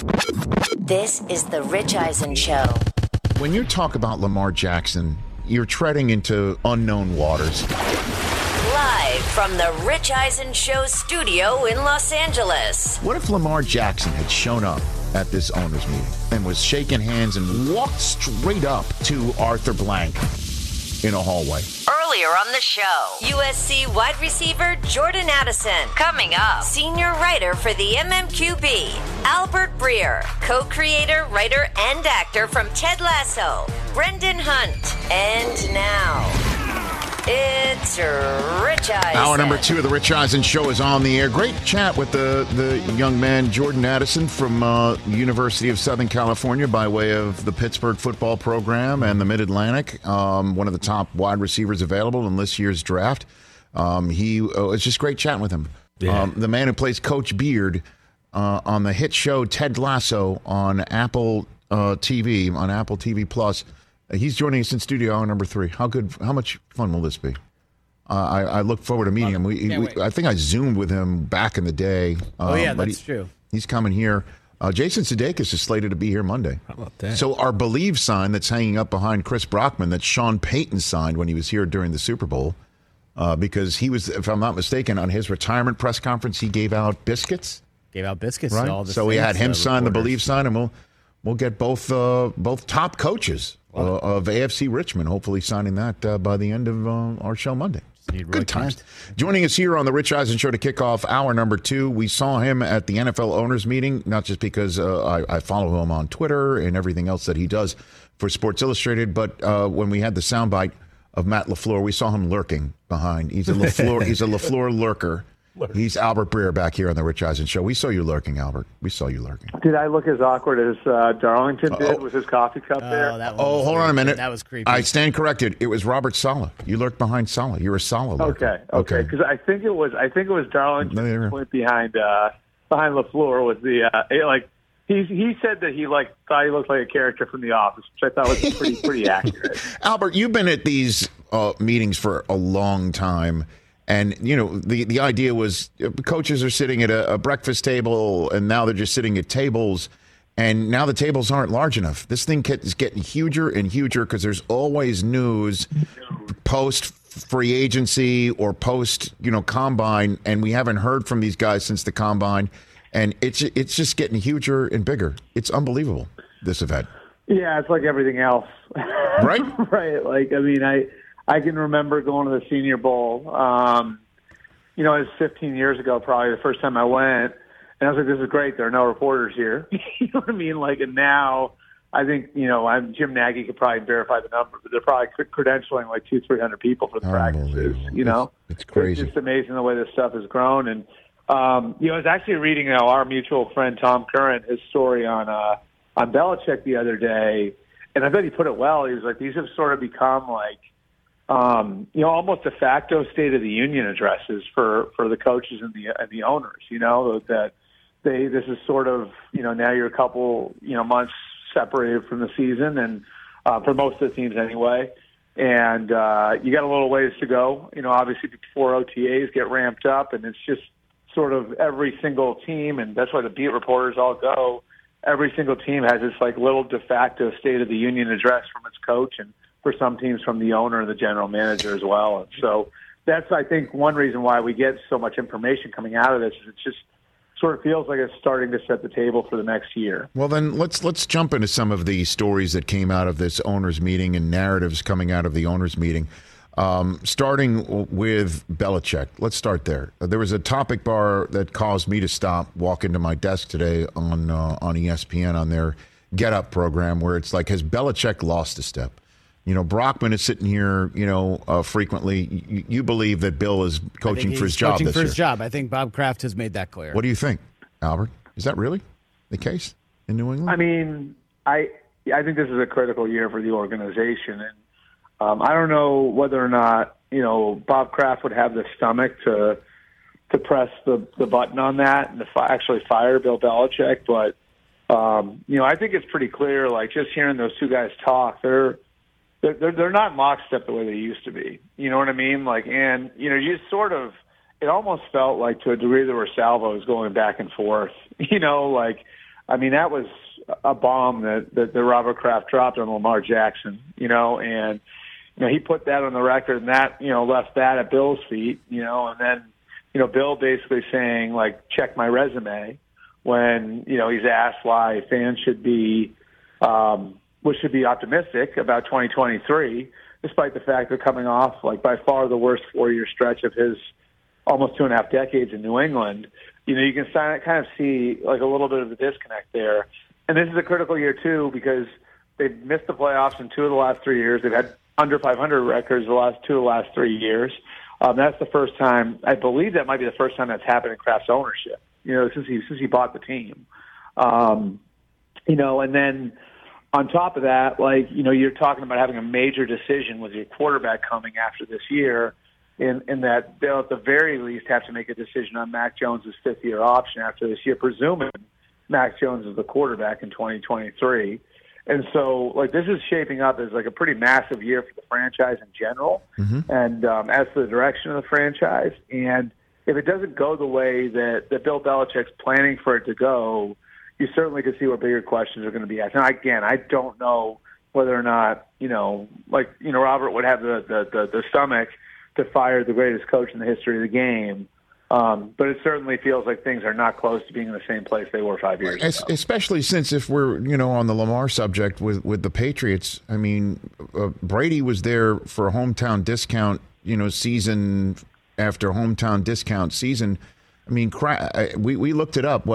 This is the Rich Eisen Show. When you talk about Lamar Jackson, you're treading into unknown waters. Live from the Rich Eisen Show studio in Los Angeles. What if Lamar Jackson had shown up at this owners meeting and was shaking hands and walked straight up to Arthur Blank in a hallway? Earlier on the show, USC wide receiver Jordan Addison. Coming up, senior writer for the MMQB, Albert Breer, co-creator, writer, and actor from Ted Lasso, Brendan Hunt. And now, it's Rich Eisen. Hour number 2 of the Rich Eisen Show is on the air. Great chat with the young man, Jordan Addison from University of Southern California by way of the Pittsburgh football program and the Mid-Atlantic. One of the top wide receivers available in this year's draft. It's just great chatting with him. Yeah. The man who plays Coach Beard on the hit show Ted Lasso on Apple TV, on Apple TV Plus. He's joining us in studio hour number 3. How much fun will this be? I look forward to meeting him. I think I Zoomed with him back in the day. That's true. He's coming here. Jason Sudeikis is slated to be here Monday. How about that? So our Believe sign that's hanging up behind Chris Brockman that Sean Payton signed when he was here during the Super Bowl, because he was, if I'm not mistaken, on his retirement press conference, he gave out biscuits. Right? To all the so we had him sign the Believe sign, and we'll get both top coaches of AFC Richmond, hopefully signing that by the end of our show Monday. Good times. Joining us here on the Rich Eisen Show to kick off hour number 2. We saw him at the NFL owners meeting, not just because I follow him on Twitter and everything else that he does for Sports Illustrated, but when we had the soundbite of Matt LaFleur, we saw him lurking behind. He's a LaFleur lurker. He's Albert Breer back here on the Rich Eisen Show. We saw you lurking, Albert. We saw you lurking. Did I look as awkward as Darlington did with his coffee cup there? Hold on a minute. That was creepy. I stand corrected. It was Robert Saleh. You lurked behind Saleh. You're a Saleh lurker. Okay. Because I think it was Darlington went behind LaFleur with the he said that he thought he looked like a character from The Office, which I thought was pretty accurate. Albert, you've been at these meetings for a long time. And, the idea was coaches are sitting at a breakfast table, and now they're just sitting at tables, and now the tables aren't large enough. This thing is getting huger and huger because there's always news post-free agency or post-combine, and we haven't heard from these guys since the combine, and it's just getting huger and bigger. It's unbelievable, this event. Yeah, it's like everything else. Right? Right. I can remember going to the Senior Bowl. It was 15 years ago, probably the first time I went, and I was like, "This is great. There are no reporters here." You know what I mean? And now I think Jim Nagy could probably verify the number, but they're probably credentialing 200-300 people for the practices. It's crazy. It's just amazing the way this stuff has grown. And I was actually reading our mutual friend Tom Curran, his story on Belichick the other day, and I thought he put it well. He was like, "These have sort of become almost de facto State of the Union addresses for the coaches and the owners. That this is sort of now you're a couple months separated from the season, and for most of the teams anyway, and you got a little ways to go. Obviously before OTAs get ramped up, and it's just sort of every single team, and that's why the beat reporters all go. Every single team has this little de facto State of the Union address from its coach, and for some teams from the owner and the general manager as well. And so that's, I think, one reason why we get so much information coming out of this is it just sort of feels like it's starting to set the table for the next year. Well, then let's jump into some of the stories that came out of this owners meeting and narratives coming out of the owners meeting. Starting with Belichick. Let's start there. There was a topic bar that caused me to stop, walk into my desk today on ESPN on their Get Up program, where it's like, has Belichick lost a step? Brockman is sitting here, frequently. You believe that Bill is coaching for his job this year. I think Bob Kraft has made that clear. What do you think, Albert? Is that really the case in New England? I mean, I think this is a critical year for the organization. And I don't know whether or not, Bob Kraft would have the stomach to press the button on that and to actually fire Bill Belichick. But, I think it's pretty clear, just hearing those two guys talk, they're not in lockstep the way they used to be. You know what I mean? You sort of, it almost felt like to a degree there were salvos going back and forth. I mean, that was a bomb that Robert Kraft dropped on Lamar Jackson, and he put that on the record, and that, left that at Bill's feet, and then, Bill basically saying, like, check my resume when, he's asked why fans should be optimistic about 2023, despite the fact they're coming off, like, by far the worst 4-year stretch of his almost 2.5 decades in New England. You can kind of see, like, a little bit of a disconnect there. And this is a critical year, too, because they've missed the playoffs in 2 of the last 3 years. They've had under 500 records the last 2 of the last 3 years. That's the first time, I believe that might be the first time that's happened in Kraft's ownership, since he bought the team. And then on top of that, like, you're talking about having a major decision with your quarterback coming after this year, in that they'll at the very least have to make a decision on Mac Jones' 5th-year option after this year, presuming Mac Jones is the quarterback in 2023. And so, like, this is shaping up as, like, a pretty massive year for the franchise in general, and as for the direction of the franchise. And if it doesn't go the way that Bill Belichick's planning for it to go, you certainly could see where bigger questions are going to be asked. Now, again, I don't know whether or not, Robert would have the stomach to fire the greatest coach in the history of the game. But it certainly feels like things are not close to being in the same place they were 5 years ago. Especially since if we're, on the Lamar subject with the Patriots, I mean, Brady was there for a hometown discount, season after hometown discount season. I mean, we looked it up,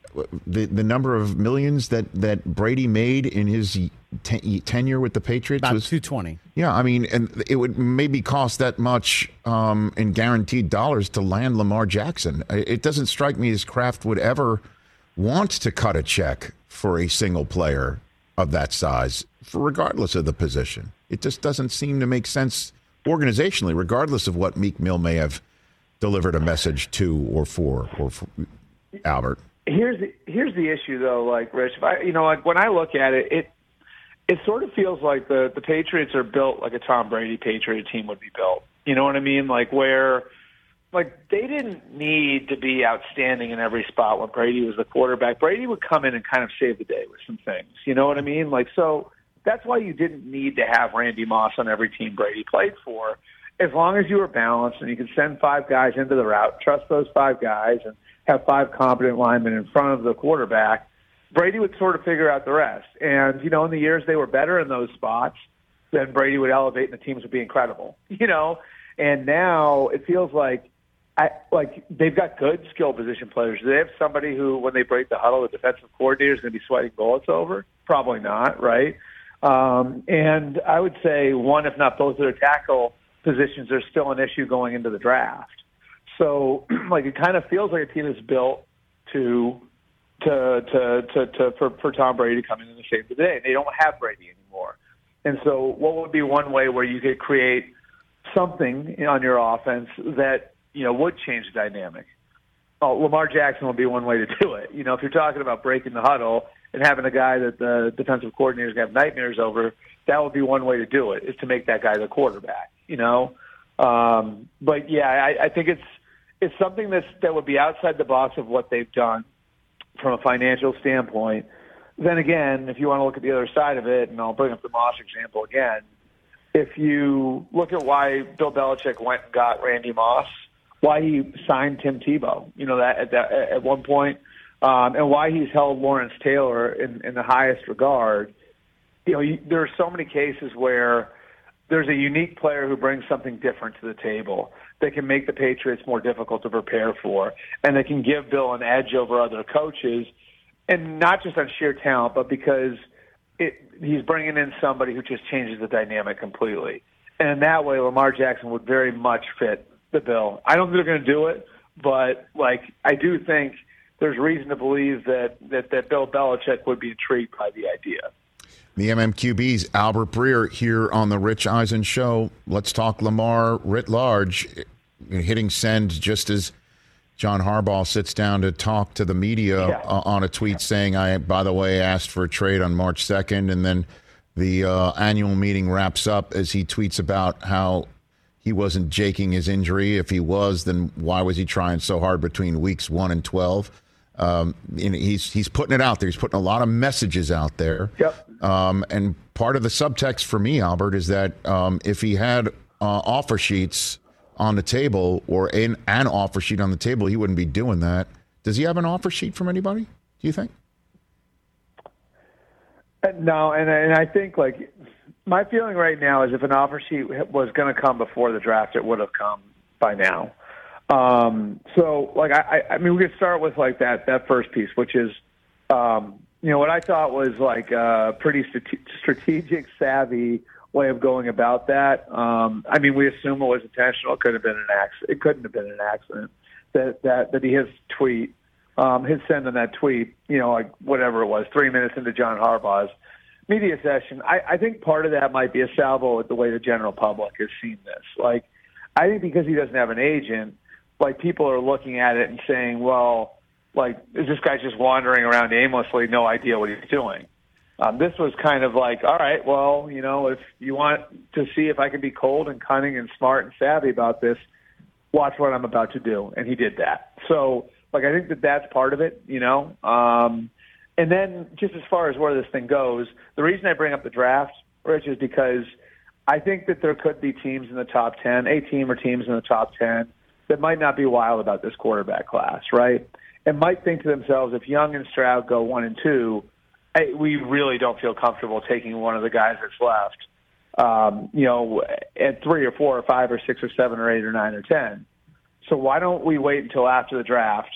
the number of millions that Brady made in his tenure with the Patriots about was $220. Yeah, I mean, and it would maybe cost that much in guaranteed dollars to land Lamar Jackson. It doesn't strike me as Kraft would ever want to cut a check for a single player of that size, regardless of the position. It just doesn't seem to make sense organizationally, regardless of what Meek Mill may have delivered a message to or for Albert. Here's the issue, though. Like, Rich, when I look at it, it sort of feels like the Patriots are built like a Tom Brady Patriot team would be built. You know what I mean? Like, where, like, they didn't need to be outstanding in every spot when Brady was the quarterback. Brady would come in and kind of save the day with some things. You know what I mean? Like, so that's why you didn't need to have Randy Moss on every team Brady played for, as long as you were balanced and you could send 5 guys into the route, trust those 5 guys, and have 5 competent linemen in front of the quarterback. Brady would sort of figure out the rest. And, in the years they were better in those spots, then Brady would elevate and the teams would be incredible, And now it feels like they've got good skill position players. Do they have somebody who, when they break the huddle, the defensive coordinator is going to be sweating bullets over? Probably not, right? And I would say one, if not both of their tackle positions are still an issue going into the draft. So, like, it kind of feels like a team is built for Tom Brady to come in and save the day. They don't have Brady anymore. And so what would be one way where you could create something on your offense that, would change the dynamic? Oh, Lamar Jackson would be one way to do it. If you're talking about breaking the huddle and having a guy that the defensive coordinators have nightmares over, that would be one way to do it, is to make that guy the quarterback, But, yeah, I think it's something that would be outside the box of what they've done from a financial standpoint. Then again, if you want to look at the other side of it, and I'll bring up the Moss example again, if you look at why Bill Belichick went and got Randy Moss, why he signed Tim Tebow, at one point, and why he's held Lawrence Taylor in the highest regard, there are so many cases where there's a unique player who brings something different to the table that can make the Patriots more difficult to prepare for, and they can give Bill an edge over other coaches, and not just on sheer talent, but because he's bringing in somebody who just changes the dynamic completely. And in that way, Lamar Jackson would very much fit the bill. I don't think they're going to do it, but, I do think there's reason to believe that Bill Belichick would be intrigued by the idea. The MMQB's Albert Breer here on the Rich Eisen Show. Let's talk Lamar writ large, hitting send just as John Harbaugh sits down to talk to the media on a tweet saying, I, by the way, asked for a trade on March 2nd. And then the annual meeting wraps up as he tweets about how he wasn't jaking his injury. If he was, then why was he trying so hard between weeks 1 and 12? He's putting it out there. He's putting a lot of messages out there. Yep. And part of the subtext for me, Albert, is that if he had offer sheets on the table or an offer sheet on the table, he wouldn't be doing that. Does he have an offer sheet from anybody, do you think? No, and I think, like, my feeling right now is if an offer sheet was going to come before the draft, it would have come by now. So, like, I mean, we could start with, like, that first piece, which is, what I thought was, like, a pretty strategic, savvy way of going about that. I mean, we assume it was intentional. It could have been an accident. It couldn't have been an accident. That his tweet, his send on that tweet, like whatever it was, 3 minutes into John Harbaugh's media session. I think part of that might be a salvo with the way the general public has seen this. Like, I think because he doesn't have an agent, like, people are looking at it and saying, well, like, is this guy just wandering around aimlessly, no idea what he's doing? This was kind of like, all right, well, if you want to see if I can be cold and cunning and smart and savvy about this, watch what I'm about to do. And he did that. So, like, I think that's part of it, And then just as far as where this thing goes, the reason I bring up the draft, Rich, is because I think that there could be teams in the top 10, a team or teams in the top 10 that might not be wild about this quarterback class, right? And might think to themselves, if Young and Stroud go 1 and 2, hey, we really don't feel comfortable taking one of the guys that's left, at 3 or 4 or 5 or 6 or 7 or 8 or 9 or 10. So why don't we wait until after the draft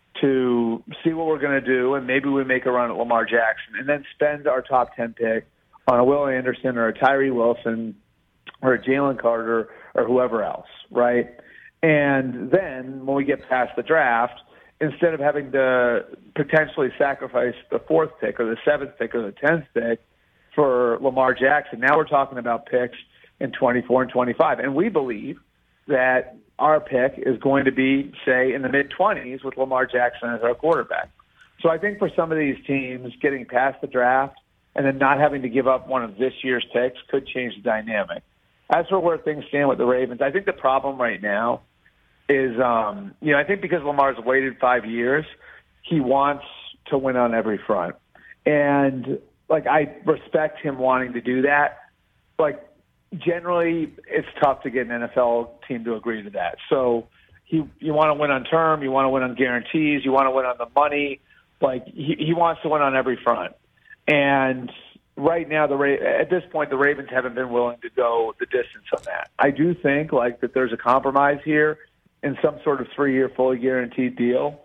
to see what we're going to do, and maybe we make a run at Lamar Jackson, and then spend our top 10 pick on a Will Anderson or a Tyree Wilson or a Jalen Carter or whoever else, right? And then when we get past the draft, instead of having to potentially sacrifice the 4th pick or the 7th pick or the 10th pick for Lamar Jackson, now we're talking about picks in 24 and 25. And we believe that our pick is going to be, say, in the mid-20s with Lamar Jackson as our quarterback. So I think for some of these teams, getting past the draft and then not having to give up one of this year's picks could change the dynamic. As for where things stand with the Ravens, I think the problem right now is, I think because Lamar's waited 5 years, he wants to win on every front. And, like, I respect him wanting to do that. Like, generally, it's tough to get an NFL team to agree to that. So you want to win on term, you want to win on guarantees, you want to win on the money. Like, he wants to win on every front. And right now, at this point, the Ravens haven't been willing to go the distance on that. I do think, like, that there's a compromise here in some sort of 3-year fully guaranteed deal.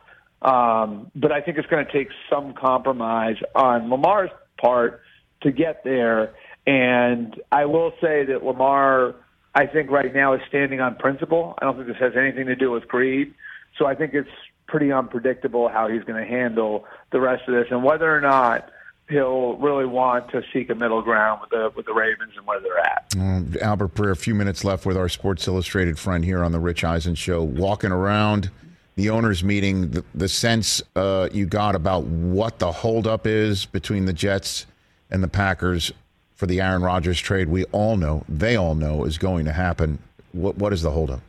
But I think it's going to take some compromise on Lamar's part to get there. And I will say that Lamar, I think right now, is standing on principle. I don't think this has anything to do with greed. So I think it's pretty unpredictable how he's going to handle the rest of this and whether or not he'll really want to seek a middle ground with the Ravens and where they're at. Albert Breer, a few minutes left with our Sports Illustrated friend here on the Rich Eisen Show. Walking around the owners' meeting, the sense you got about what the holdup is between the Jets and the Packers for the Aaron Rodgers trade, they all know is going to happen. What is the holdup?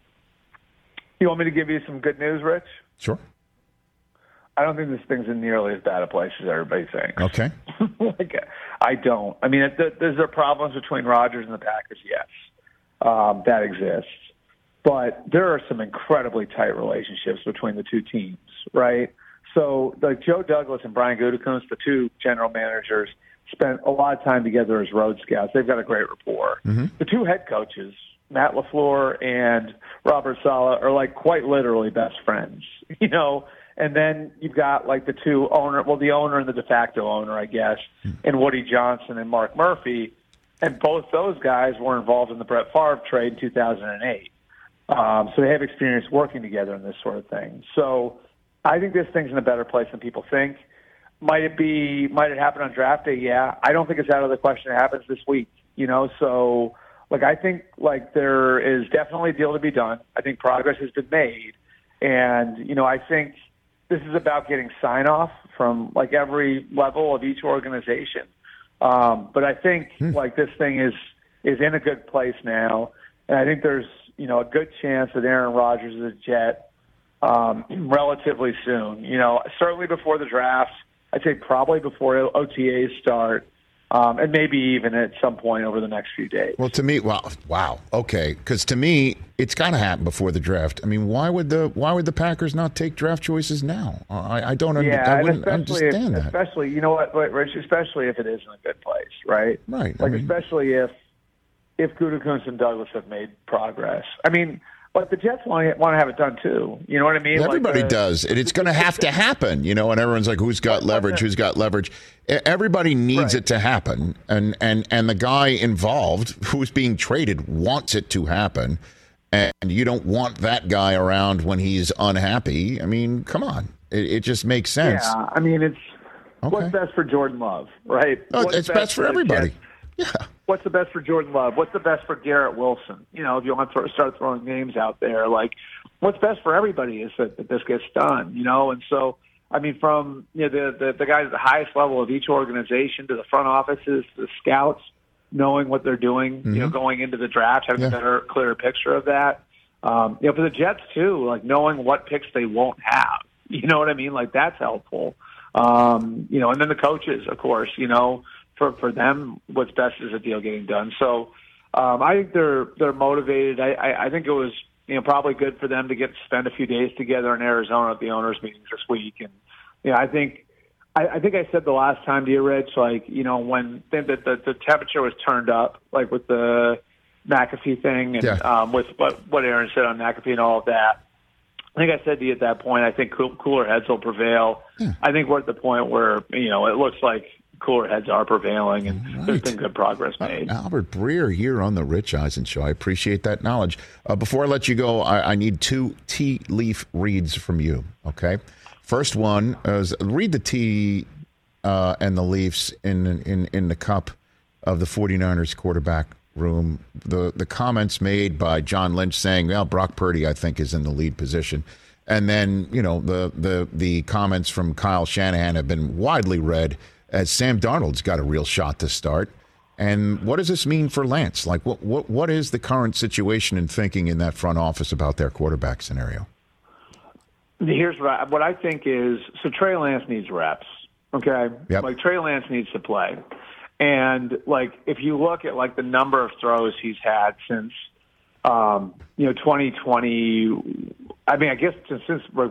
You want me to give you some good news, Rich? Sure. I don't think this thing's in nearly as bad a place as everybody thinks. Okay. I don't. I mean, there's problems between Rodgers and the Packers, yes. That exists. But there are some incredibly tight relationships between the two teams, right? So, like, Joe Douglas and Brian Gutekunst, the two general managers, spent a lot of time together as road scouts. They've got a great rapport. Mm-hmm. The two head coaches, Matt LaFleur and Robert Saleh, are, like, quite literally best friends, And then you've got, like, the owner and the de facto owner, I guess, and Woody Johnson and Mark Murphy. And both those guys were involved in the Brett Favre trade in 2008. So they have experience working together in this sort of thing. So I think this thing's in a better place than people think. Might it happen on draft day? Yeah. I don't think it's out of the question it happens this week, So, like, I think, like, there is definitely a deal to be done. I think progress has been made. And, I think this is about getting sign-off from, like, every level of each organization. But I think, like, this thing is in a good place now. And I think there's, a good chance that Aaron Rodgers is a Jet relatively soon. Certainly before the draft. I'd say probably before OTAs start. And maybe even at some point over the next few days. Well, to me, wow, okay, because to me, it's got to happen before the draft. I mean, why would the Packers not take draft choices now? I don't. I wouldn't understand that. Especially, you know what, Rich? Especially if it is in a good place, right? Right. Especially if Gutekunst and Douglas have made progress. I mean. But the Jets want to have it done, too. You know what I mean? Everybody does. And it's going to have to happen, and everyone's like, who's got leverage? Everybody needs it to happen. And the guy involved who's being traded wants it to happen. And you don't want that guy around when he's unhappy. I mean, come on. It just makes sense. Yeah, I mean, what's best for Jordan Love, right? It's best for everybody. Yeah. What's the best for Jordan Love? What's the best for Garrett Wilson? If you want to start throwing names out there, what's best for everybody is that this gets done, And so, I mean, from the guys at the highest level of each organization to the front offices, to the scouts, knowing what they're doing, going into the draft, having a better, clearer picture of that. For the Jets too, knowing what picks they won't have. You know what I mean? That's helpful. And then the coaches, of course, For them, what's best is a deal getting done. So I think they're motivated. I think it was probably good for them to spend a few days together in Arizona at the owners' meetings this week. And I think I said the last time to you, Rich, when the temperature was turned up, with the McAfee thing and with what Aaron said on McAfee and all of that. I think I said to you at that point, I think cooler heads will prevail. Yeah. I think we're at the point where it looks like cooler heads are prevailing, and there's been good progress made. Albert Breer here on the Rich Eisen Show. I appreciate that knowledge. Before I let you go, I need 2 tea leaf reads from you, okay? First one is read the tea and the leaves in the cup of the 49ers quarterback room. The comments made by John Lynch saying, well, Brock Purdy, I think, is in the lead position. And then, the comments from Kyle Shanahan have been widely read as Sam Darnold's got a real shot to start. And what does this mean for Lance? What is the current situation and thinking in that front office about their quarterback scenario? Here's what I think is, so Trey Lance needs reps, okay? Yep. Trey Lance needs to play. And, if you look at, the number of throws he's had since, 2020, I mean, I guess since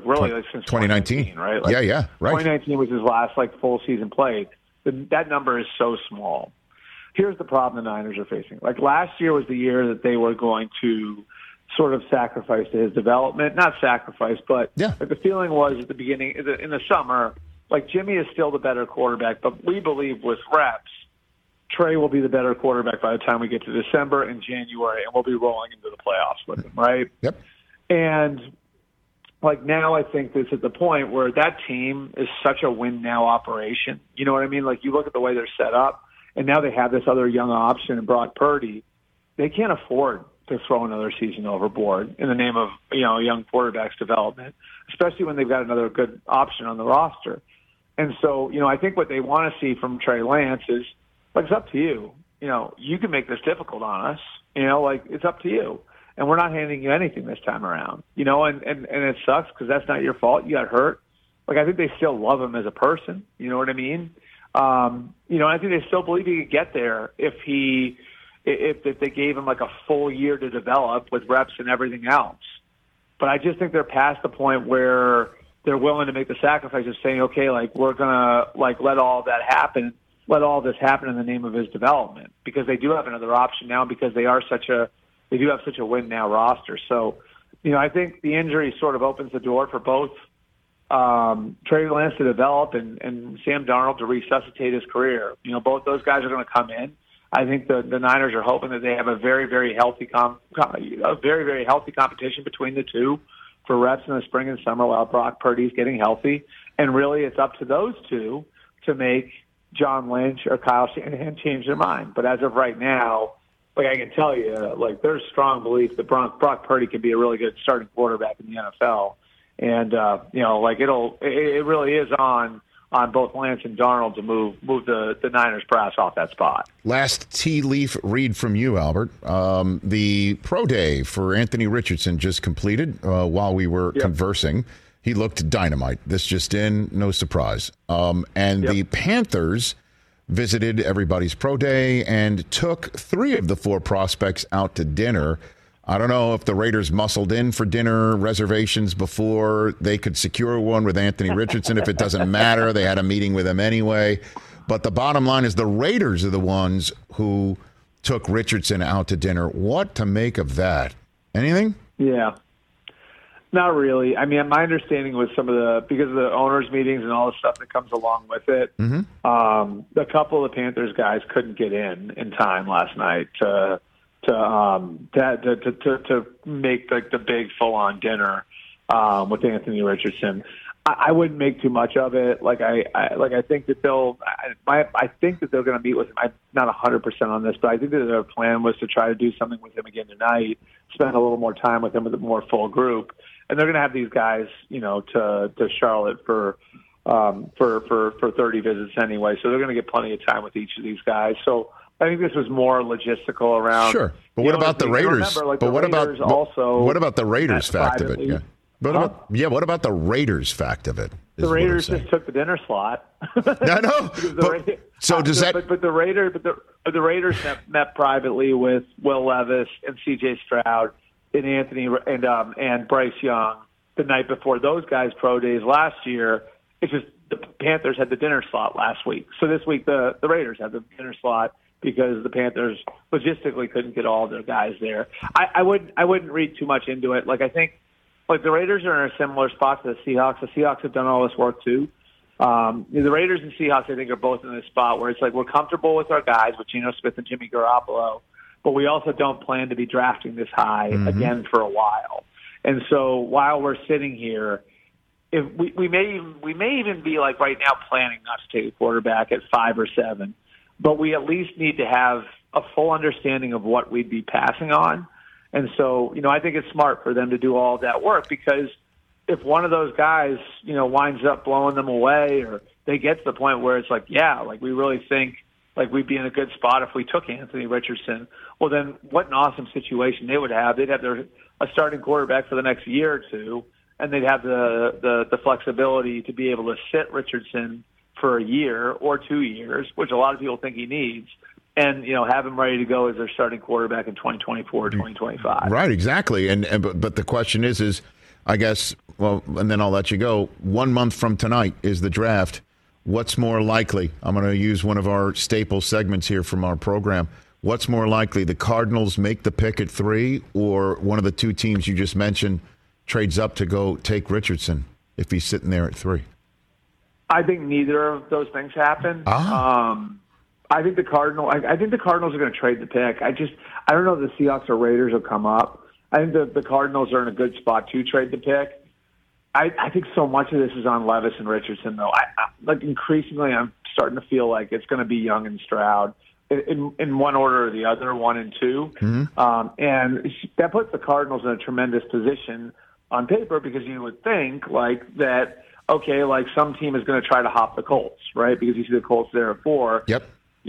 2019, right? Right. 2019 was his last full season played. That number is so small. Here's the problem the Niners are facing. Last year was the year that they were going to sort of sacrifice to his development. Not sacrifice, but the feeling was at the beginning, in the summer, Jimmy is still the better quarterback, but we believe with reps, Trey will be the better quarterback by the time we get to December and January, and we'll be rolling into the playoffs with him, right? Yep. And now I think it's at the point where that team is such a win-now operation. You know what I mean? You look at the way they're set up, and now they have this other young option in Brock Purdy. They can't afford to throw another season overboard in the name of a young quarterback's development, especially when they've got another good option on the roster. And so, I think what they want to see from Trey Lance is, it's up to you. You can make this difficult on us. It's up to you. And we're not handing you anything this time around. And it sucks because that's not your fault. You got hurt. I think they still love him as a person. You know what I mean? I think they still believe he could get there if they gave him a full year to develop with reps and everything else. But I just think they're past the point where they're willing to make the sacrifice of saying, okay, we're gonna let all that happen. Let all this happen in the name of his development, because they do have another option now, because they do have such a win now roster. So, I think the injury sort of opens the door for both Trey Lance to develop and Sam Darnold to resuscitate his career. Both those guys are going to come in. I think the Niners are hoping that they have a very, very healthy competition between the two for reps in the spring and summer while Brock Purdy's getting healthy. And really, it's up to those two to make John Lynch or Kyle Shanahan change their mind. But as of right now, I can tell you, there's strong belief that Brock Purdy can be a really good starting quarterback in the NFL. And, it really is on on both Lance and Darnold to move the Niners brass off that spot. Last tea leaf read from you, Albert. The pro day for Anthony Richardson just completed while we were conversing. He looked dynamite. This just in, no surprise. And the Panthers visited everybody's pro day and took 3 of the 4 prospects out to dinner. I don't know if the Raiders muscled in for dinner reservations before they could secure one with Anthony Richardson. If it doesn't matter, they had a meeting with him anyway. But the bottom line is the Raiders are the ones who took Richardson out to dinner. What to make of that? Anything? Yeah. Not really. I mean, my understanding was because of the owners' meetings and all the stuff that comes along with it, a couple of the Panthers guys couldn't get in time last night to make like the big full-on dinner with Anthony Richardson. I wouldn't make too much of it. I think that they're going to meet with him. I'm not 100% on this, but I think that their plan was to try to do something with him again tonight, spend a little more time with him with a more full group, and they're going to have these guys, to Charlotte for 30 visits anyway. So they're going to get plenty of time with each of these guys. So I think this was more logistical around. Sure, but what about the Raiders? What about the Raiders fact of it? Yeah. What about the Raiders fact of it? The Raiders just took the dinner slot. I know. But the Raiders met privately with Will Levis and C.J. Stroud and Anthony and Bryce Young the night before those guys' pro days last year. It's just the Panthers had the dinner slot last week, so this week the Raiders had the dinner slot because the Panthers logistically couldn't get all their guys there. I wouldn't read too much into it. I think. The Raiders are in a similar spot to the Seahawks. The Seahawks have done all this work, too. The Raiders and Seahawks, I think, are both in this spot where it's we're comfortable with our guys, with Geno Smith and Jimmy Garoppolo, but we also don't plan to be drafting this high again for a while. And so while we're sitting here, if we may even be, right now, planning not to take a quarterback at 5 or 7, but we at least need to have a full understanding of what we'd be passing on. And so, I think it's smart for them to do all that work because if one of those guys, winds up blowing them away or they get to the point where it's we really think we'd be in a good spot if we took Anthony Richardson, well, then what an awesome situation they would have. They'd have a starting quarterback for the next year or two, and they'd have the flexibility to be able to sit Richardson for a year or 2 years, which a lot of people think he needs. And, have him ready to go as their starting quarterback in 2024 or 2025. Right, exactly. But the question is, I guess, and then I'll let you go. 1 month from tonight is the draft. What's more likely? I'm going to use one of our staple segments here from our program. What's more likely, the Cardinals make the pick at 3 or one of the 2 teams you just mentioned trades up to go take Richardson if he's sitting there at 3? I think neither of those things happen. I think the Cardinals are going to trade the pick. I don't know if the Seahawks or Raiders will come up. I think the Cardinals are in a good spot to trade the pick. I think so much of this is on Levis and Richardson, though. Increasingly, I'm starting to feel like it's going to be Young and Stroud in one order or the other, 1 and 2. And that puts the Cardinals in a tremendous position on paper because you would think that, okay, some team is going to try to hop the Colts, right? Because you see the Colts there at 4. Yep.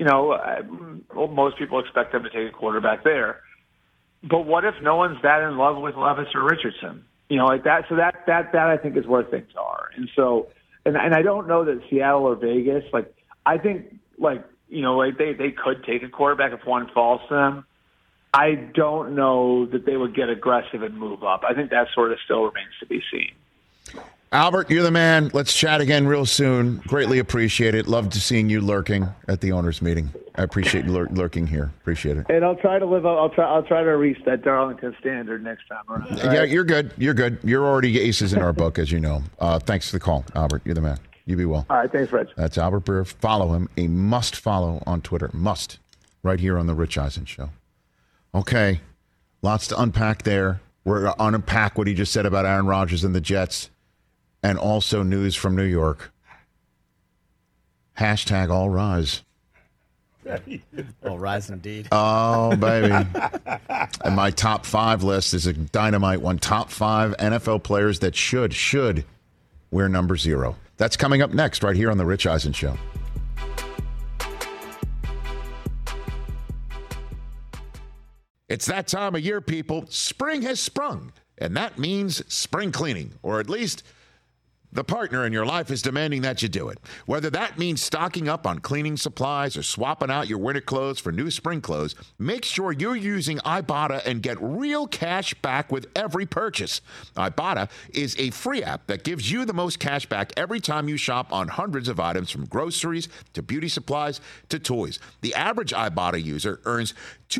Most people expect them to take a quarterback there. But what if no one's that in love with Levis or Richardson? That. So that I think is where things are. And so, and I don't know that Seattle or Vegas, I think, they could take a quarterback if one falls to them. I don't know that they would get aggressive and move up. I think that sort of still remains to be seen. Albert, you're the man. Let's chat again real soon. Greatly appreciate it. Love to seeing you lurking at the owners' meeting. I appreciate you lurking here. Appreciate it. And I'll try to live up. I'll try to reach that Darlington standard next time around. Yeah, you're good. You're good. You're already aces in our book, as you know. Thanks for the call, Albert. You're the man. You be well. All right. Thanks, Rich. That's Albert Breer. Follow him. A must follow on Twitter. Must. Right here on the Rich Eisen Show. Okay. Lots to unpack there. We're going to unpack what he just said about Aaron Rodgers and the Jets. And also news from New York. Hashtag all rise. All rise indeed. Oh, baby. And my top 5 list is a dynamite one. Top 5 NFL players that should wear number 0. That's coming up next right here on The Rich Eisen Show. It's that time of year, people. Spring has sprung, and that means spring cleaning, or at least the partner in your life is demanding that you do it. Whether that means stocking up on cleaning supplies or swapping out your winter clothes for new spring clothes, make sure you're using Ibotta and get real cash back with every purchase. Ibotta is a free app that gives you the most cash back every time you shop on hundreds of items, from groceries to beauty supplies to toys. The average Ibotta user earns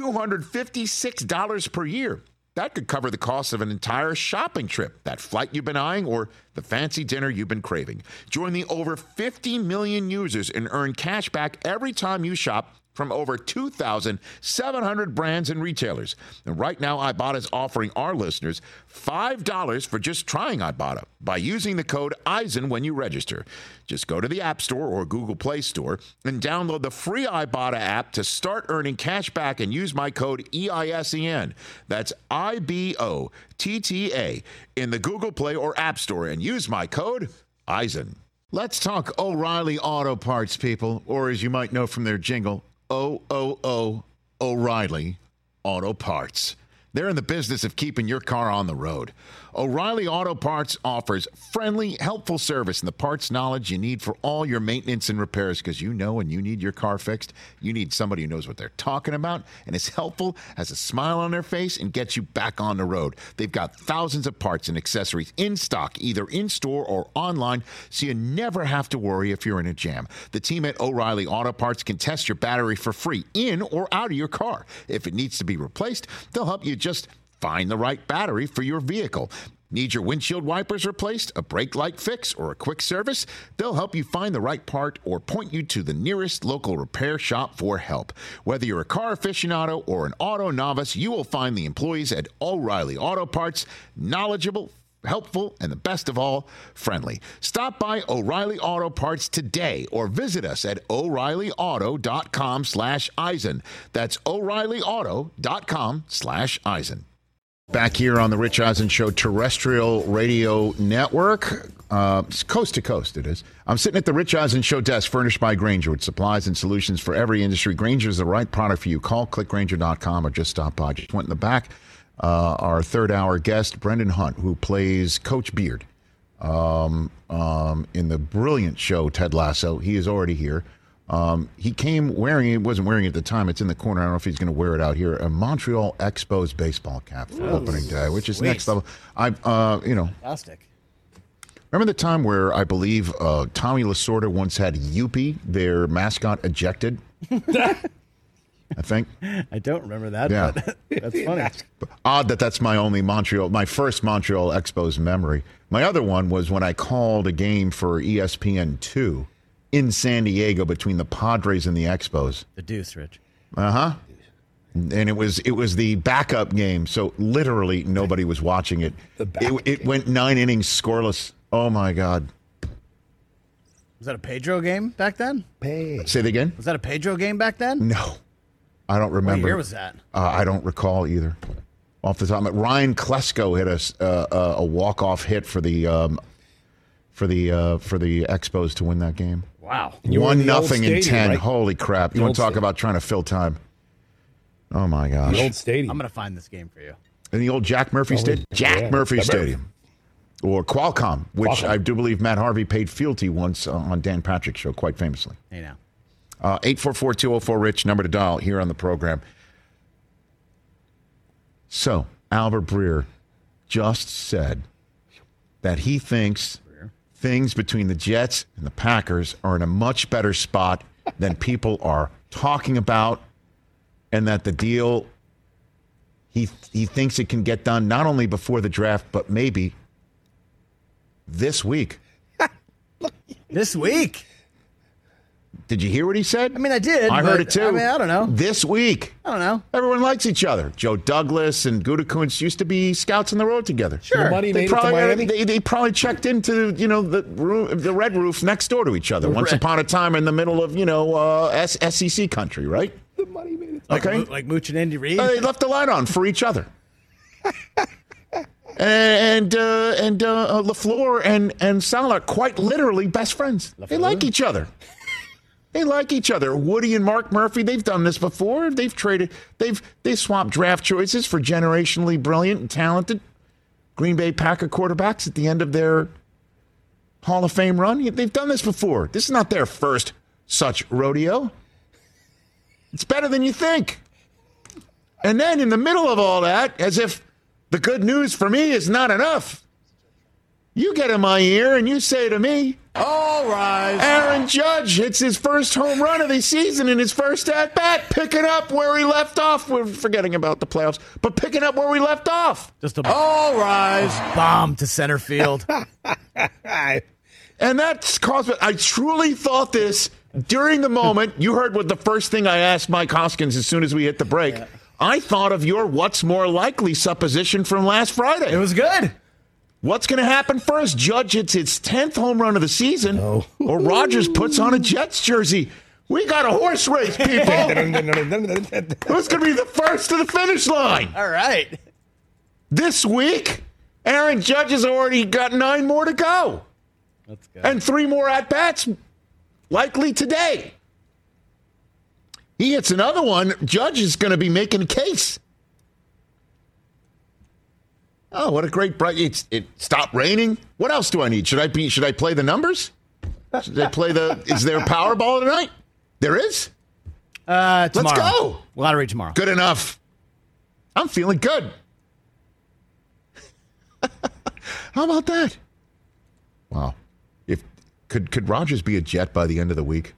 $256 per year. That could cover the cost of an entire shopping trip, that flight you've been eyeing, or the fancy dinner you've been craving. Join the over 50 million users and earn cash back every time you shop from over 2,700 brands and retailers. And right now, Ibotta is offering our listeners $5 for just trying Ibotta by using the code EISEN when you register. Just go to the App Store or Google Play Store and download the free Ibotta app to start earning cash back and use my code EISEN. That's IBOTTA in the Google Play or App Store and use my code EISEN. Let's talk O'Reilly Auto Parts, people, or as you might know from their jingle, O'Reilly Auto Parts. They're in the business of keeping your car on the road. O'Reilly Auto Parts offers friendly, helpful service and the parts knowledge you need for all your maintenance and repairs, because you know when you need your car fixed, you need somebody who knows what they're talking about and is helpful, has a smile on their face, and gets you back on the road. They've got thousands of parts and accessories in stock, either in-store or online, so you never have to worry if you're in a jam. The team at O'Reilly Auto Parts can test your battery for free in or out of your car. If it needs to be replaced, they'll help you just find the right battery for your vehicle. Need your windshield wipers replaced, a brake light fix, or a quick service? They'll help you find the right part or point you to the nearest local repair shop for help. Whether you're a car aficionado or an auto novice, you will find the employees at O'Reilly Auto Parts knowledgeable, helpful, and the best of all, friendly. Stop by O'Reilly Auto Parts today or visit us at O'ReillyAuto.com/Eisen. That's O'ReillyAuto.com/Eisen. Back here on the Rich Eisen Show terrestrial radio network, coast to coast it is. I'm sitting at the Rich Eisen Show desk furnished by Grainger with supplies and solutions for every industry. Grainger is the right product for you. Call clickgrainger.com or just stop by. Just went in the back. Our third hour guest, Brendan Hunt, who plays Coach Beard in the brilliant show Ted Lasso. He is already here. He came wearing, he wasn't wearing it at the time, it's in the corner, I don't know if he's going to wear it out here, a Montreal Expos baseball cap for opening day, which is next level. Fantastic. Remember the time where I believe Tommy Lasorda once had Yuppie, their mascot, ejected? I think. I don't remember that, yeah. But that's funny. Odd that's my first Montreal Expos memory. My other one was when I called a game for ESPN2 in San Diego between the Padres and the Expos. The deuce, Rich. Uh-huh. And it was the backup game, so literally nobody was watching it. It went 9 innings scoreless. Oh, my God. Was that a Pedro game back then? Say it again? Was that a Pedro game back then? No. I don't remember. What year was that? I don't recall either. Off the top of it, Ryan Klesko hit a walk-off hit for the Expos to win that game. Wow. 1-0 in 10. Right? Holy crap. You want to talk about trying to fill time? Oh, my gosh. The old stadium. I'm going to find this game for you. In the old Jack Murphy Stadium? Jack Murphy Stadium. Or Qualcomm, which I do believe Matt Harvey paid fealty once on Dan Patrick's show, quite famously. Hey, now. 844-204-RICH, number to dial here on the program. So, Albert Breer just said that he thinks things between the Jets and the Packers are in a much better spot than people are talking about, and that the deal, he thinks it can get done not only before the draft, but maybe this week. This week? Did you hear what he said? I mean, I did. I heard it too. I mean, I don't know. This week. I don't know. Everyone likes each other. Joe Douglas and Gutekunst used to be scouts on the road together. Sure. The money made it to Miami. They probably checked into, the red roof next door to each other once upon a time in the middle of, SEC country, right? The money made it. Like Mooch and Andy Reid? They left the light on for each other. and LaFleur and Saleh quite literally best friends. They like each other. Woody and Mark Murphy, they've done this before. They've swapped draft choices for generationally brilliant and talented Green Bay Packer quarterbacks at the end of their Hall of Fame run. They've done this before. This is not their first such rodeo. It's better than you think. And then in the middle of all that, as if the good news for me is not enough, you get in my ear and you say to me, all rise. Aaron Judge hits his first home run of the season in his first at-bat, picking up where he left off. We're forgetting about the playoffs, but picking up where we left off. Just a all rise bomb to center field. And that's caused me. I truly thought this during the moment. You heard what the first thing I asked Mike Hoskins as soon as we hit the break. Yeah. I thought of your what's more likely supposition from last Friday. It was good. What's going to happen first? Judge hits its 10th home run of the season, or Rodgers puts on a Jets jersey. We got a horse race, people. Who's going to be the first to the finish line? All right. This week, Aaron Judge has already got 9 more to go. That's good. And 3 more at-bats likely today. He hits another one. Judge is going to be making a case. Oh, what a great bright! It stopped raining. What else do I need? Should I play the numbers? Should I play is there a Powerball tonight? There is? Tomorrow. Let's go. Lottery tomorrow. Good enough. I'm feeling good. How about that? Wow. Could Rodgers be a Jet by the end of the week?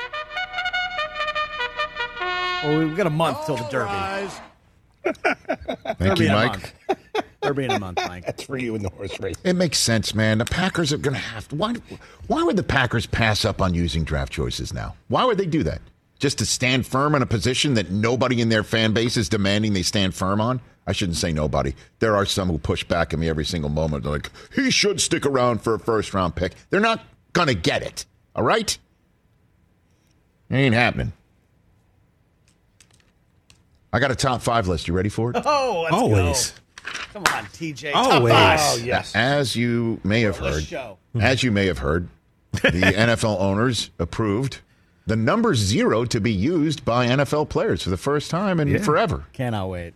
Well, we've got a month till the Derby. Thank you, Mike. Derby in a month, Mike. That's for you in the horse race. It makes sense, man. The Packers are going to have to. Why would the Packers pass up on using draft choices now? Why would they do that? Just to stand firm in a position that nobody in their fan base is demanding they stand firm on? I shouldn't say nobody. There are some who push back at me every single moment. They're like, he should stick around for a first-round pick. They're not going to get it, all right? It ain't happening. I got a top 5 list. You ready for it? Oh, let's always. Go. Come on, TJ. Always. Oh, yes. As you may have heard, the NFL owners approved the number 0 to be used by NFL players for the first time in forever. Cannot wait.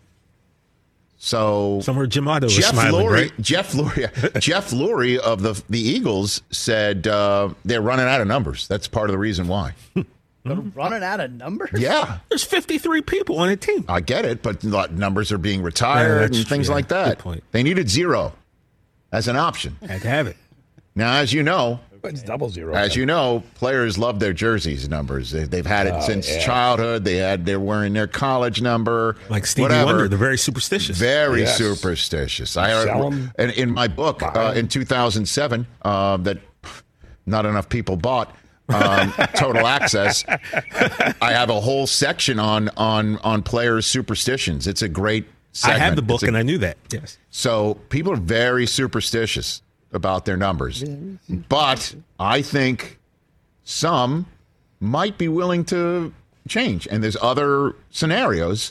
So somewhere Jim Otto was smiling, right? Jeff Lurie of the Eagles said they're running out of numbers. That's part of the reason why. Running out of numbers? Yeah. There's 53 people on a team. I get it, but numbers are being retired and things like that. Good point. They needed 0 as an option. Had to have it. Now, as you know, it's double 0. As you know, players love their jerseys numbers. They've had it since childhood. They're wearing their college number. Like Stevie Wonder, they're very superstitious. Very superstitious. I heard in my book in 2007 that not enough people bought. Total Access. I have a whole section on players' superstitions. It's a great segment. I have the book and I knew that. Yes. So people are very superstitious about their numbers, but I think some might be willing to change. And there's other scenarios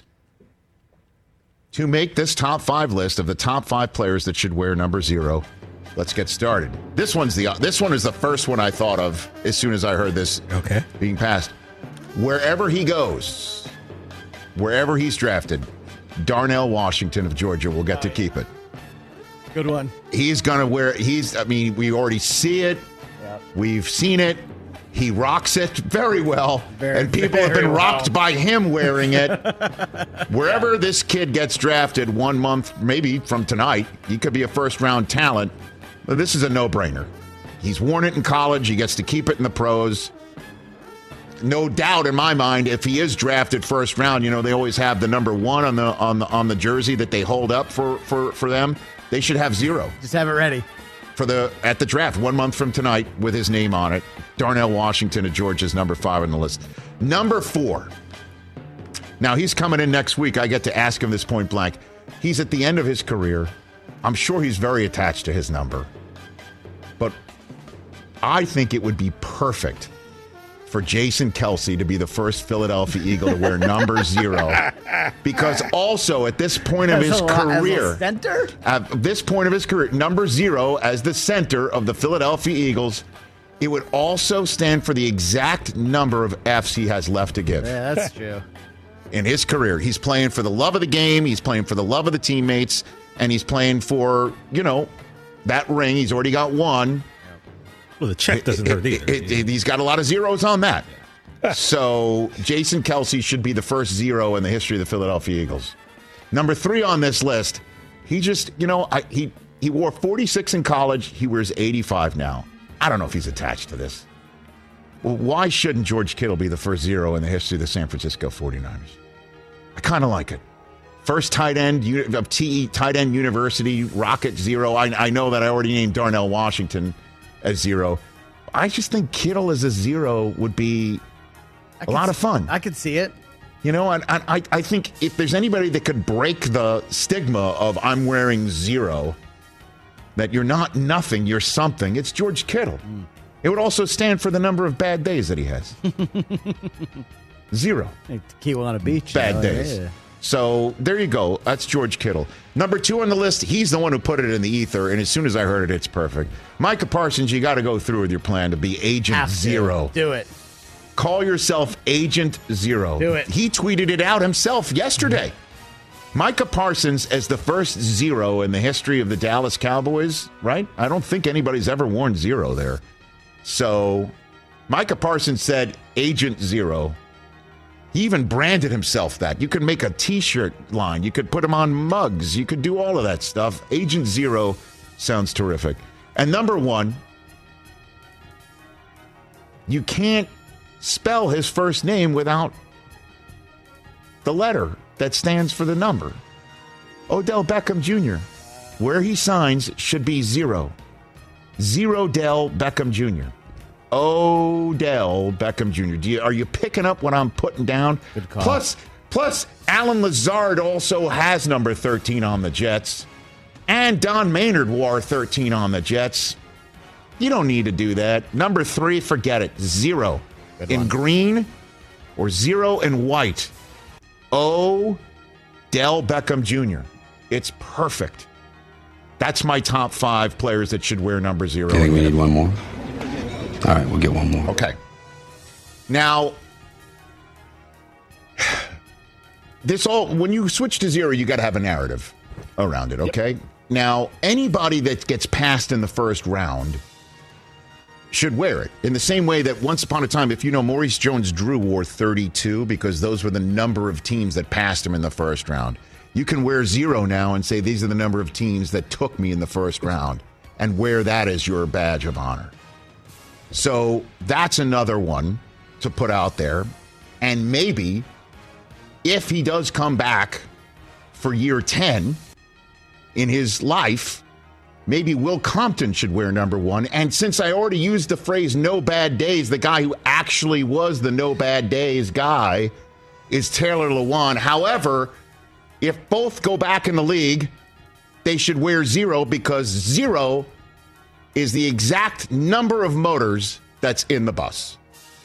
to make this top 5 list of the top 5 players that should wear number 0. Let's get started. This one is the first one I thought of as soon as I heard this being passed. Wherever he goes, wherever he's drafted, Darnell Washington of Georgia will get to keep it. Good one. He's going to wear we already see it. Yep. We've seen it. He rocks it very well. And people have been rocked by him wearing it. Wherever this kid gets drafted 1 month, maybe from tonight, he could be a first-round talent. But this is a no-brainer. He's worn it in college. He gets to keep it in the pros. No doubt in my mind, if he is drafted first round, they always have the number 1 on the jersey that they hold up for them. They should have 0. Just have it ready. At the draft 1 month from tonight with his name on it. Darnell Washington of Georgia's number 5 on the list. Number 4. Now he's coming in next week. I get to ask him this point blank. He's at the end of his career. I'm sure he's very attached to his number. But I think it would be perfect for Jason Kelce to be the first Philadelphia Eagle to wear number 0. Because also at this point of his career, at this point of his career, number 0 as the center of the Philadelphia Eagles, it would also stand for the exact number of Fs he has left to give. Yeah, that's true. In his career, he's playing for the love of the game, he's playing for the love of the teammates, and he's playing for, that ring. He's already got one. Well, the check doesn't hurt either. He's got a lot of zeros on that. So Jason Kelce should be the first 0 in the history of the Philadelphia Eagles. Number 3 on this list, he just, he wore 46 in college. He wears 85 now. I don't know if he's attached to this. Well, why shouldn't George Kittle be the first 0 in the history of the San Francisco 49ers? I kind of like it. First tight end of Tight End University, Rocket 0. I know that I already named Darnell Washington as 0. I just think Kittle as a 0 would be a lot of fun. I could see it. And I think if there's anybody that could break the stigma of I'm wearing 0, that you're not nothing, you're something, it's George Kittle. It would also stand for the number of bad days that he has. 0. Tequila on a beach. Bad days. Yeah. So there you go. That's George Kittle. Number 2 on the list, he's the one who put it in the ether, and as soon as I heard it, it's perfect. Micah Parsons, you got to go through with your plan to be Agent 0. Do it. Call yourself Agent 0. Do it. He tweeted it out himself yesterday. Micah Parsons as the first 0 in the history of the Dallas Cowboys, right? I don't think anybody's ever worn 0 there. So Micah Parsons said Agent 0. He even branded himself that. You could make a T-shirt line. You could put him on mugs. You could do all of that stuff. Agent 0 sounds terrific. And number 1, you can't spell his first name without the letter that stands for the number. Odell Beckham Jr. Where he signs should be 0. 0-Dell Beckham Jr. Odell Beckham Jr. Are you picking up what I'm putting down? Good call. Plus, Alan Lazard also has number 13 on the Jets. And Don Maynard wore 13 on the Jets. You don't need to do that. Number 3, forget it. 0 in green or 0 in white. Odell Beckham Jr. It's perfect. That's my top 5 players that should wear number 0. I think we need one more. All right, we'll get one more. Okay. Now, when you switch to 0, you got to have a narrative around it, okay? Yep. Now, anybody that gets passed in the first round should wear it. In the same way that once upon a time, if you know, Maurice Jones-Drew wore 32 because those were the number of teams that passed him in the first round. You can wear 0 now and say these are the number of teams that took me in the first round and wear that as your badge of honor. So that's another one to put out there. And maybe if he does come back for year 10 in his life, maybe Will Compton should wear number 1. And since I already used the phrase no bad days, the guy who actually was the no bad days guy is Taylor Lewan. However, if both go back in the league, they should wear 0 because 0 is the exact number of motors that's in the bus.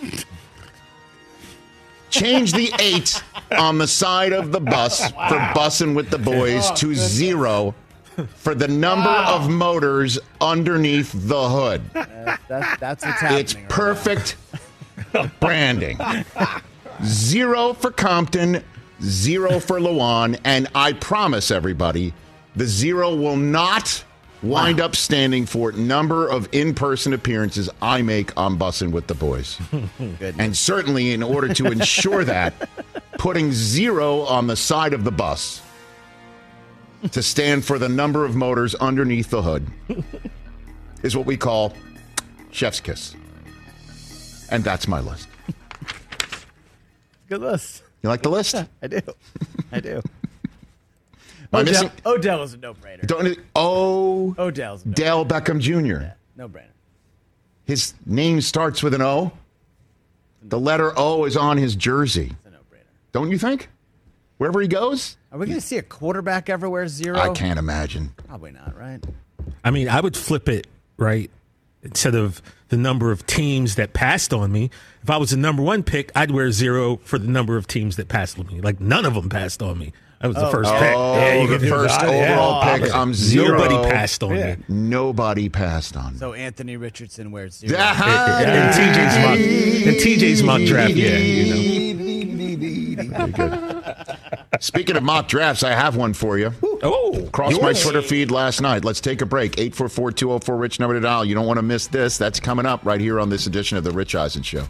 Change the 8 on the side of the bus for bussing with the boys to 0 for the number of motors underneath the hood. That's what's happening. It's perfect branding. 0 for Compton, 0 for Lewan, and I promise everybody, the 0 will not wind up standing for number of in-person appearances I make on Bussin' with the Boys. And certainly in order to ensure that, putting 0 on the side of the bus to stand for the number of motors underneath the hood is what we call chef's kiss. And that's my list. Good list. You like the list? I do. I do. Odell is a no-brainer. Odell's Odell Beckham Jr. Yeah, no-brainer. His name starts with an O. The letter O is on his jersey. It's a no-brainer. Don't you think? Wherever he goes? Are we going to see a quarterback everywhere 0? I can't imagine. Probably not, right? I mean, I would flip it, right? instead of the number of teams that passed on me. If I was the number 1 pick, I'd wear 0 for the number of teams that passed on me. Like none of them passed on me. I was the first pick. Yeah, the first overall pick. I'm 0. Nobody passed on me. Nobody passed on me. So Anthony Richardson wears 0. And TJ's mock draft. Yeah, Very good. Speaking of mock drafts, I have one for you. Crossed my Twitter feed last night. Let's take a break. 844-204-RICH, number to dial. You don't want to miss this. That's coming up right here on this edition of The Rich Eisen Show.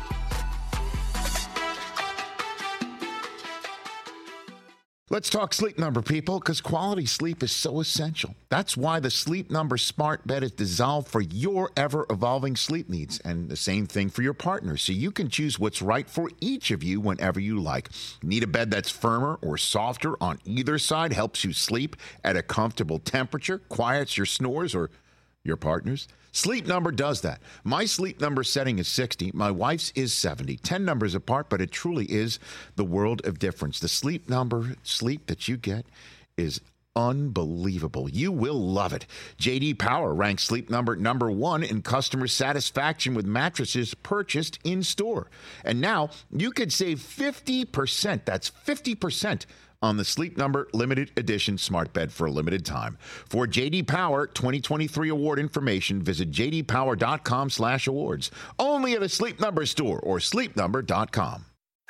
Let's talk Sleep Number, people, because quality sleep is so essential. That's why the Sleep Number smart bed is designed for your ever-evolving sleep needs, and the same thing for your partner, so you can choose what's right for each of you whenever you like. Need a bed that's firmer or softer on either side, helps you sleep at a comfortable temperature, quiets your snores or your partner's? Sleep Number does that. My Sleep Number setting is 60. My wife's is 70. 10 numbers apart, but it truly is the world of difference. The Sleep Number sleep that you get is unbelievable. You will love it. J.D. Power ranks Sleep Number number 1 in customer satisfaction with mattresses purchased in store. And now you could save 50%. That's 50% on the Sleep Number limited edition smart bed for a limited time. For J.D. Power 2023 award information, visit jdpower.com/awards. Only at a Sleep Number store or sleepnumber.com.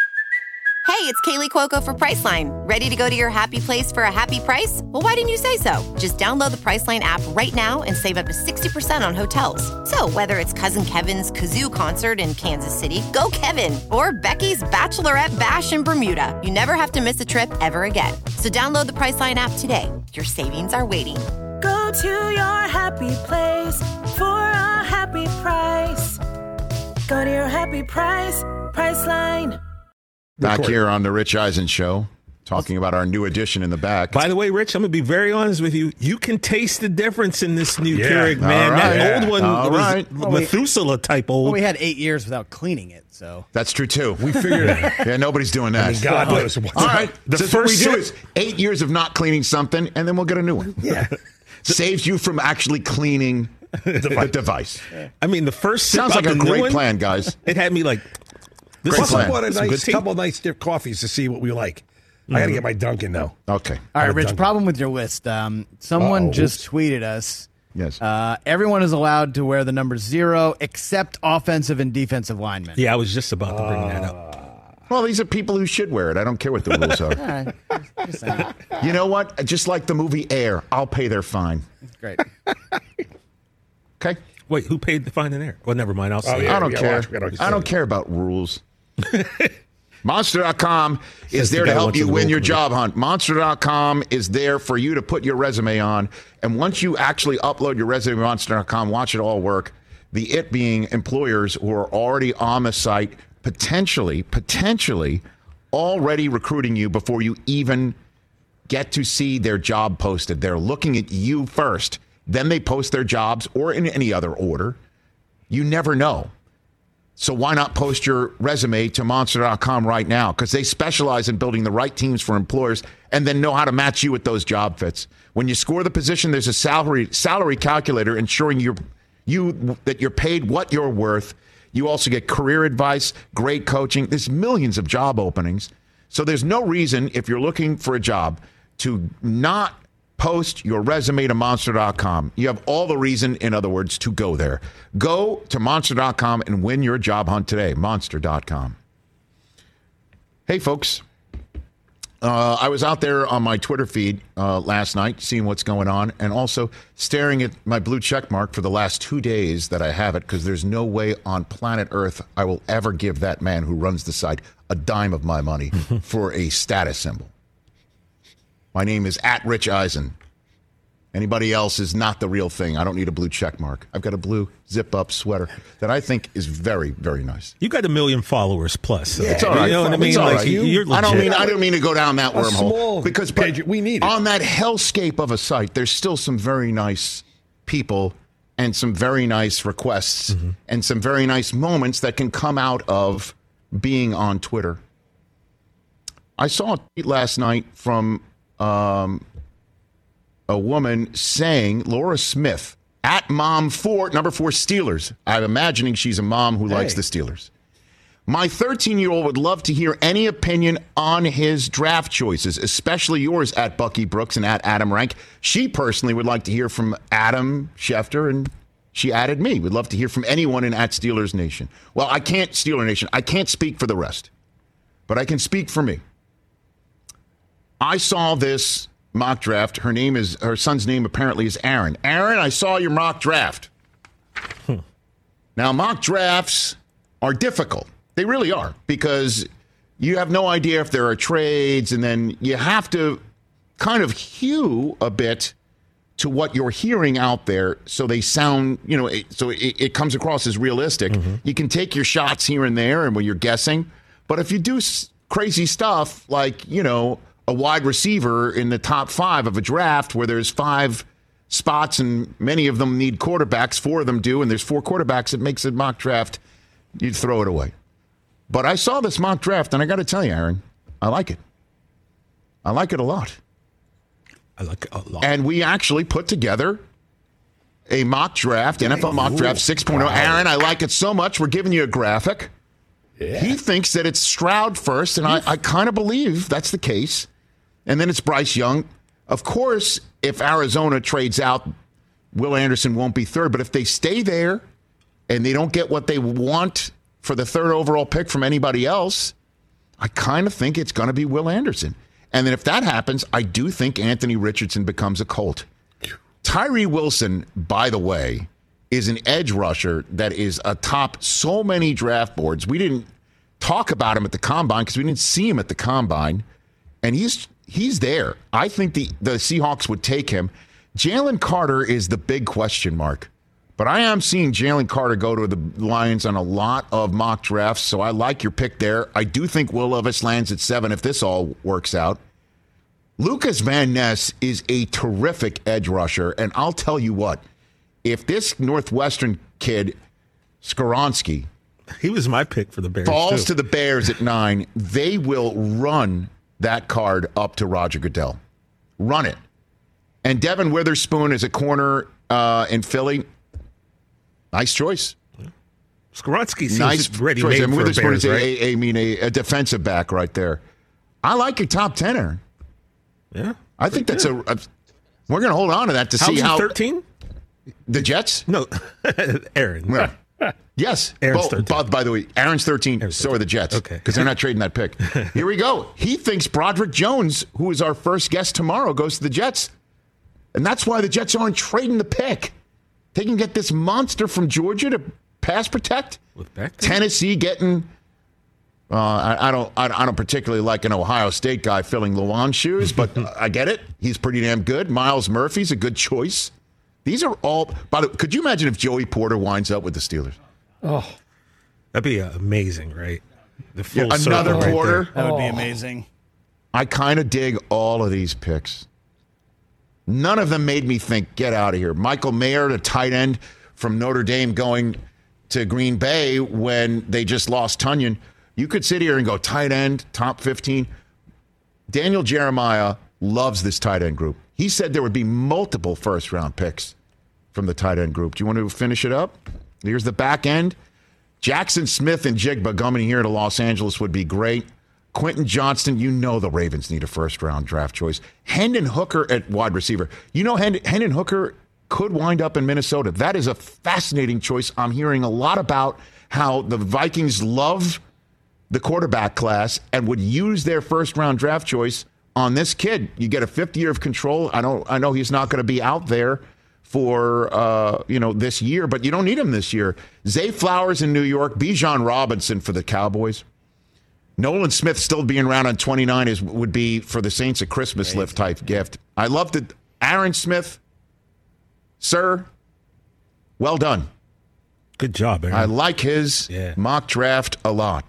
Hey, it's Kaylee Cuoco for Priceline. Ready to go to your happy place for a happy price? Well, why didn't you say so? Just download the Priceline app right now and save up to 60% on hotels. So whether it's Cousin Kevin's Kazoo Concert in Kansas City, go Kevin, or Becky's Bachelorette Bash in Bermuda, you never have to miss a trip ever again. So download the Priceline app today. Your savings are waiting. Go to your happy place for a happy price. Go to your happy price, Priceline. Back here on the Rich Eisen Show, talking about our new addition in the back. By the way, Rich, I'm going to be very honest with you. You can taste the difference in this new Keurig, man. Right. That old one was Methuselah type old. Well, we had 8 years without cleaning it, so. That's true, too. We figured it. Yeah, nobody's doing that. I mean, God knows. All right. The first what we do is 8 years of not cleaning something, and then we'll get a new one. Yeah. Saves you from actually cleaning the device. I mean, the first sounds like a great plan, guys. It had me like, Plus, I bought a couple nice stiff coffees to see what we like. I got to get my Dunkin' now. Okay. All right, Rich, problem with your list. Someone just tweeted us. Yes. Everyone is allowed to wear the number 0 except offensive and defensive linemen. Yeah, I was just about to bring that up. Well, these are people who should wear it. I don't care what the rules are. All right. Just saying. You know what? Just like the movie Air, I'll pay their fine. Great. Okay? Wait, who paid the fine in there? Well, never mind. I'll say I don't care. I don't care about rules. Monster.com is there to help you win your job hunt. Monster.com is there for you to put your resume on. And once you actually upload your resume to Monster.com, watch it all work. The it being employers who are already on the site, potentially already recruiting you before you even get to see their job posted. They're looking at you first. Then they post their jobs or in any other order. You never know. So why not post your resume to Monster.com right now? Because they specialize in building the right teams for employers and then know how to match you with those job fits. When you score the position, there's a salary calculator ensuring that you're paid what you're worth. You also get career advice, great coaching. There's millions of job openings. So there's no reason, if you're looking for a job, to not post your resume to Monster.com. You have all the reason, in other words, to go there. Go to Monster.com and win your job hunt today. Monster.com. Hey, folks. I was out there on my Twitter feed last night, seeing what's going on, and also staring at my blue check mark for the last 2 days that I have it, because there's no way on planet Earth I will ever give that man who runs the site a dime of my money for a status symbol. My name is @Rich Eisen. Anybody else is not the real thing. I don't need a blue check mark. I've got a blue zip-up sweater that I think is very, very nice. You got 1 million followers plus. So. Yeah, it's all right. You know what I mean? It's all like, right. You're legit. I don't mean to go down that wormhole. Because we need it. On that hellscape of a site, there's still some very nice people and some very nice requests and some very nice moments that can come out of being on Twitter. I saw a tweet last night from a woman saying, Laura Smith, At Mom4, number 4, Steelers. I'm imagining she's a mom who likes the Steelers. My 13-year-old would love to hear any opinion on his draft choices, especially yours at Bucky Brooks and at Adam Rank. She personally would like to hear from Adam Schefter, and she added me. Would love to hear from anyone in at Steelers Nation. Well, I can't, Steeler Nation, I can't speak for the rest, but I can speak for me. I saw this mock draft. Her son's name apparently is Aaron. Aaron, I saw your mock draft. Now, mock drafts are difficult. They really are, because you have no idea if there are trades, and then you have to kind of hew a bit to what you're hearing out there so they sound, so it comes across as realistic. Mm-hmm. You can take your shots here and there and when you're guessing, but if you do crazy stuff like, a wide receiver in the top 5 of a draft where there's 5 spots and many of them need quarterbacks, 4 of them do, and there's 4 quarterbacks, it makes a mock draft, you'd throw it away. But I saw this mock draft, and I got to tell you, Aaron, I like it. I like it a lot. I like it a lot. And we actually put together a mock draft, NFL mock draft 6.0. Wow. Aaron, I like it so much, we're giving you a graphic. Yeah. He thinks that it's Stroud first, and I kind of believe that's the case. And then it's Bryce Young. Of course, if Arizona trades out, Will Anderson won't be third. But if they stay there and they don't get what they want for the 3rd overall pick from anybody else, I kind of think it's going to be Will Anderson. And then if that happens, I do think Anthony Richardson becomes a Colt. Tyree Wilson, by the way, is an edge rusher that is atop so many draft boards. We didn't talk about him at the Combine because we didn't see him at the Combine. And he's there. I think the Seahawks would take him. Jalen Carter is the big question mark. But I am seeing Jalen Carter go to the Lions on a lot of mock drafts, so I like your pick there. I do think Will Levis lands at 7 if this all works out. Lucas Van Ness is a terrific edge rusher, and I'll tell you what, if this Northwestern kid, Skoronski, he was my pick for the Bears, falls too. to the Bears at 9, they will run that card up to Roger Goodell. Run it. And Devin Witherspoon is a corner in Philly. Nice choice. Skoronski seems ready made for Witherspoon Bears, right? a defensive back right there. I like your top 10, Aaron. Yeah. I think that's we're going to hold on to that to see how. 13? The Jets? No, Aaron. Yeah. Yes. Aaron's 13. By the way, Aaron's 13. So are the Jets. Okay. Because they're not trading that pick. Here we go. He thinks Broderick Jones, who is our first guest tomorrow, goes to the Jets. And that's why the Jets aren't trading the pick. They can get this monster from Georgia to pass protect. With Becton? Tennessee getting. I don't particularly like an Ohio State guy filling Luan's shoes, but I get it. He's pretty damn good. Miles Murphy's a good choice. These are all. By the way, could you imagine if Joey Porter winds up with the Steelers? Oh, that'd be amazing, right? The full another Porter. That would be amazing. I kind of dig all of these picks. None of them made me think, get out of here. Michael Mayer, the tight end from Notre Dame, going to Green Bay when they just lost Tunyon. You could sit here and go, tight end, top 15. Daniel Jeremiah loves this tight end group. He said there would be multiple first-round picks from the tight end group. Do you want to finish it up? Here's the back end. Jackson Smith and Jigba coming here to Los Angeles would be great. Quentin Johnston, you know the Ravens need a first-round draft choice. Hendon Hooker at wide receiver. You know Hendon Hooker could wind up in Minnesota. That is a fascinating choice. I'm hearing a lot about how the Vikings love the quarterback class and would use their first-round draft choice on this kid. You get a 5th year of control. I know he's not going to be out there for this year, but you don't need him this year. Zay Flowers in New York, Bijan Robinson for the Cowboys. Nolan Smith still being around on 29 would be for the Saints a Christmas lift type gift. I loved it. Aaron Smith, sir, well done. Good job, Aaron. I like his mock draft a lot.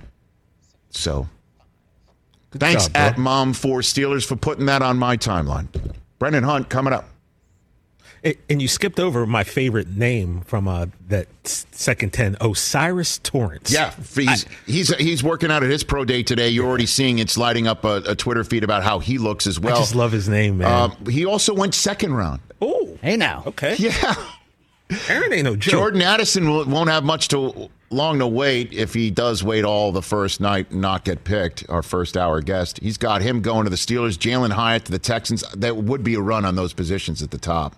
So, thanks job, at Mom4Steelers for putting that on my timeline. Brendan Hunt coming up. And you skipped over my favorite name from that second 10, Osiris Torrance. Yeah, he's working out at his pro day today. You're already seeing it's lighting up a Twitter feed about how he looks as well. I just love his name, man. He also went second round. Oh, hey now. Okay. Yeah. Aaron ain't no joke. Jordan Addison won't have long to wait if he does wait all the first night and not get picked, our first hour guest. He's got him going to the Steelers, Jalen Hyatt to the Texans. That would be a run on those positions at the top.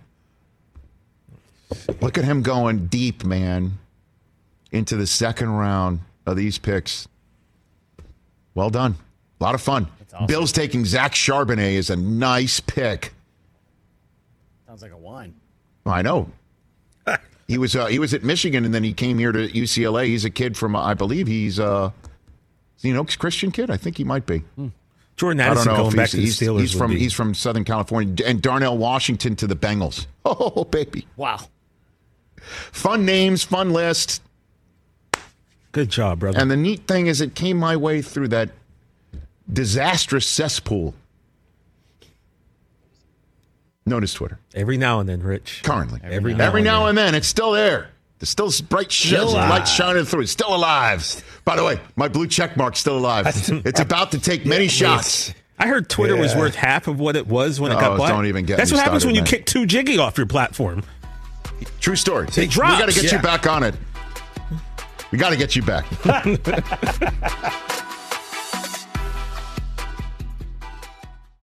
Look at him going deep, man, into the second round of these picks. Well done. A lot of fun. Awesome. Bill's taking Zach Charbonnet as a nice pick. Sounds like a wine. I know. He was at Michigan, and then he came here to UCLA. He's a kid from, I believe he's an Oaks Christian kid. I think he might be. Jordan Addison going back to the Steelers. He's from Southern California. And Darnell Washington to the Bengals. Oh, baby. Wow. Fun names, fun list. Good job, brother. And the neat thing is it came my way through that disastrous cesspool. Notice Twitter. Every now and then, Rich. Currently. Every now and then. It's still there. There's still bright light shining through. It's still alive. By the way, my blue check mark's still alive. It's about to take many shots. I heard Twitter was worth half of what it was when it got bought. Don't even get That's me what happens started, when you kick 2 Jiggy off your platform. True story. It drops. We got to get you back on it. We got to get you back.